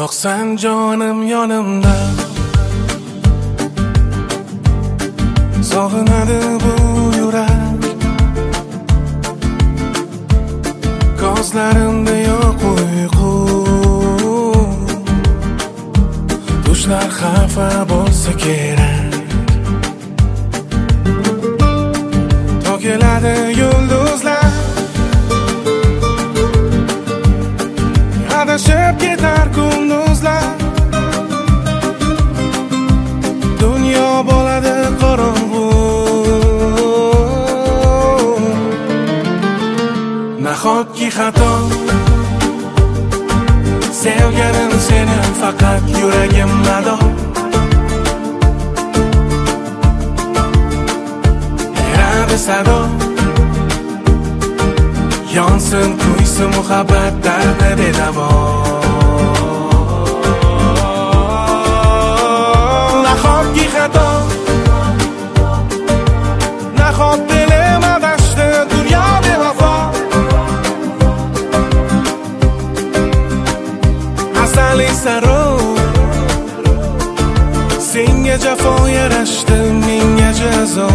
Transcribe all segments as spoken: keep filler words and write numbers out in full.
yo'qsan jonim yonimda, sog'inadi bu yurak. Ko'zlarimda yo'q uyqu, tushlar xafa bo'lsa kerak. To'kiladi yulduzlar, adashib ketar kunduzlar. Dunyo bo'ladi qorong'u, nahotki xato sevganim seni faqat yuragim mado. Beradi sado, yonsin kuysin muhabbat dardi bedavo. Nahotki xato, nahot dilim adashdi, dunyo bevafo. Asali saro, senga jafo yarashdi, menga jazo.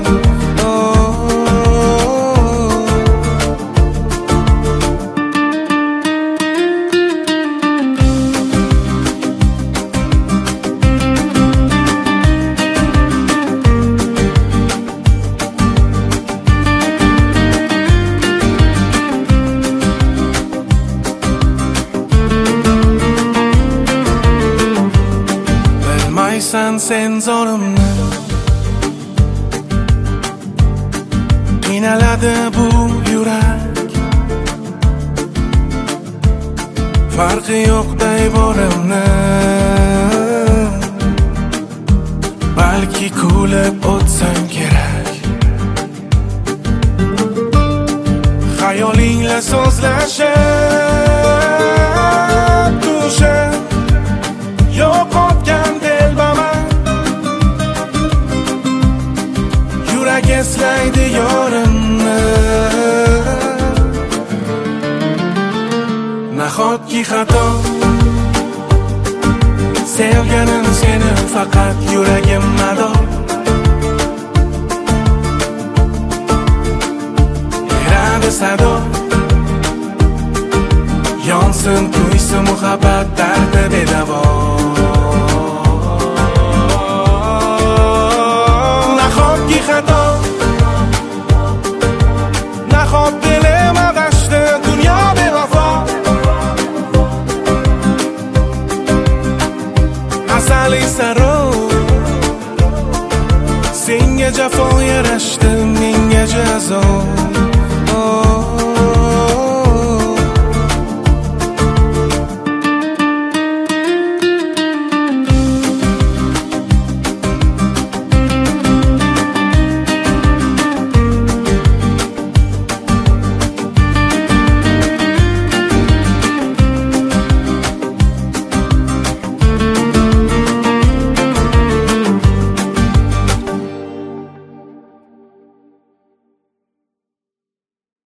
Bilmaysan sen zolimni, qiynaladi bu yurak. Farqi yo'qday borimni, balki kulib o'tsam kerak. Xayolingla so'zlashib tushib yo'qotgan telbaman. Yurak eslaydi yorimni, nahotki xato sevganim seni faqat yuragim mado. Beradi sado, yonsin kuysin muhabbat dardi bedavo.